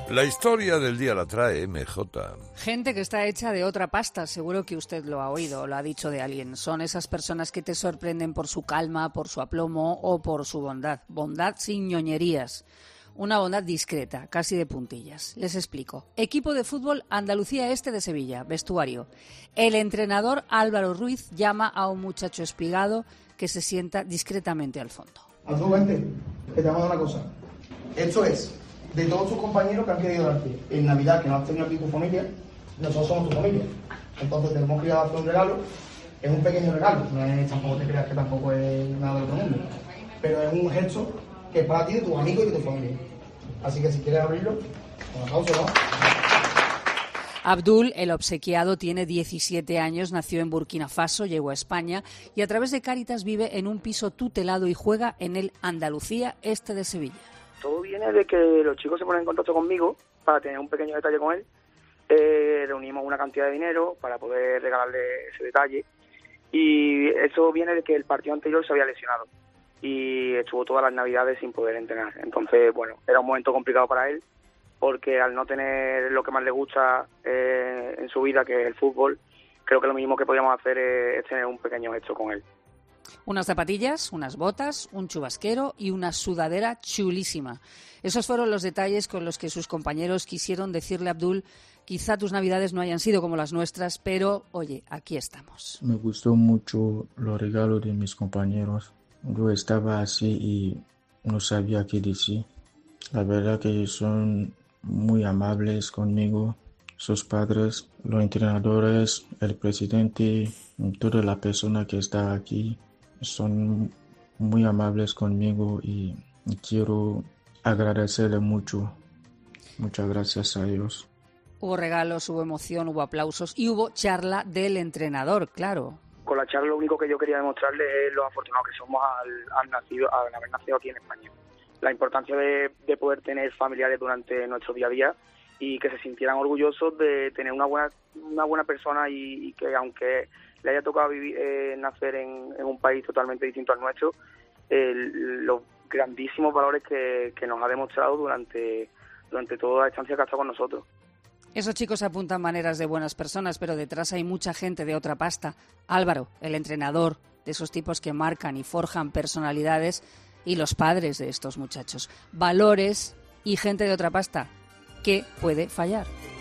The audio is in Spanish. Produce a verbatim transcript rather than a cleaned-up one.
La historia del día la trae M J. Gente que está hecha de otra pasta, seguro que usted lo ha oído o lo ha dicho de alguien. Son esas personas que te sorprenden por su calma, por su aplomo o por su bondad. Bondad sin ñoñerías. Una bondad discreta, casi de puntillas. Les explico. Equipo de fútbol Andalucía Este de Sevilla, vestuario. El entrenador Álvaro Ruiz llama a un muchacho espigado que se sienta discretamente al fondo. Azul, vente, que te vamos a dar una cosa. Esto es de todos tus compañeros que han querido darte en Navidad, que no has tenido aquí tu familia, nosotros somos tu familia. Entonces tenemos que ir a darte un regalo. Es un pequeño regalo, no es, tampoco te creas que tampoco es nada del otro mundo. Pero es un gesto que es para ti, de tus amigos y de tu familia. Así que si quieres abrirlo, un aplauso, ¿no? Abdul, el obsequiado, tiene diecisiete años, nació en Burkina Faso, llegó a España y a través de Cáritas vive en un piso tutelado y juega en el Andalucía Este de Sevilla. Todo viene de que los chicos se ponen en contacto conmigo para tener un pequeño detalle con él. Eh, reunimos una cantidad de dinero para poder regalarle ese detalle. Y eso viene de que el partido anterior se había lesionado y estuvo todas las navidades sin poder entrenar. Entonces, bueno, era un momento complicado para él porque al no tener lo que más le gusta eh, en su vida, que es el fútbol, creo que lo mínimo que podíamos hacer es, es tener un pequeño gesto con él. Unas zapatillas, unas botas, un chubasquero y una sudadera chulísima. Esos fueron los detalles con los que sus compañeros quisieron decirle a Abdul: quizá tus navidades no hayan sido como las nuestras, pero, oye, aquí estamos. Me gustó mucho los regalos de mis compañeros. Yo estaba así y no sabía qué decir. La verdad que son muy amables conmigo, sus padres, los entrenadores, el presidente, toda la persona que está aquí. Son muy amables conmigo y quiero agradecerle mucho. Muchas gracias a ellos. Hubo regalos, hubo emoción, hubo aplausos y hubo charla del entrenador, claro. Con la charla lo único que yo quería demostrarles es lo afortunados que somos al, al, nacido, al haber nacido aquí en España. La importancia de, de poder tener familiares durante nuestro día a día y que se sintieran orgullosos de tener una buena, una buena persona y, y que aunque le haya tocado vivir, eh, nacer en, en un país totalmente distinto al nuestro, eh, los grandísimos valores que, que nos ha demostrado durante, durante toda la estancia que ha estado con nosotros. Esos chicos apuntan maneras de buenas personas, pero detrás hay mucha gente de otra pasta. Álvaro, el entrenador, de esos tipos que marcan y forjan personalidades, y los padres de estos muchachos. Valores y gente de otra pasta. ¿Qué puede fallar?